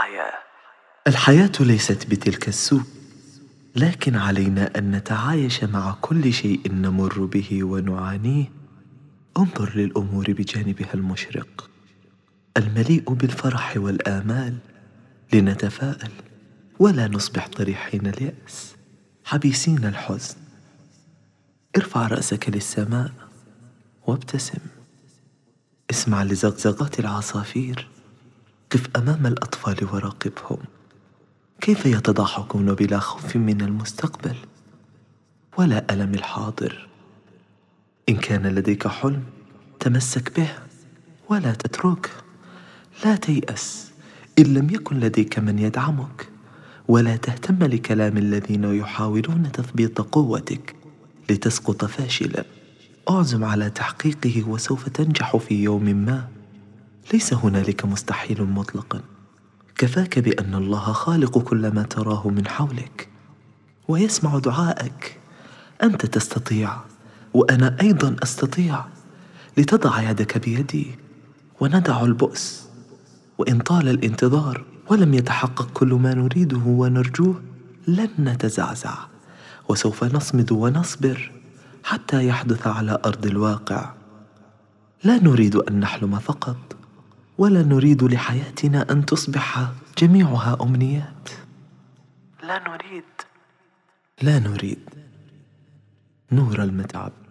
الحياة ليست بتلك السوء، لكن علينا أن نتعايش مع كل شيء نمر به ونعانيه. انظر للأمور بجانبها المشرق المليء بالفرح والآمال، لنتفائل ولا نصبح طريحين اليأس حبيسين الحزن. ارفع رأسك للسماء وابتسم، اسمع لزغزغات العصافير، قف أمام الأطفال وراقبهم كيف يتضاحكون بلا خوف من المستقبل ولا ألم الحاضر. إن كان لديك حلم تمسك به ولا تتركه، لا تيأس إن لم يكن لديك من يدعمك، ولا تهتم لكلام الذين يحاولون تثبيط قوتك لتسقط فاشلا. أعزم على تحقيقه وسوف تنجح في يوم ما. ليس هنالك مستحيل مطلقا، كفاك بأن الله خالق كل ما تراه من حولك ويسمع دعائك. أنت تستطيع وأنا أيضا أستطيع، لتضع يدك بيدي وندع البؤس. وإن طال الانتظار ولم يتحقق كل ما نريده ونرجوه، لن نتزعزع وسوف نصمد ونصبر حتى يحدث على أرض الواقع. لا نريد أن نحلم فقط، ولا نريد لحياتنا أن تصبح جميعها أمنيات. لا نريد نور المتعب.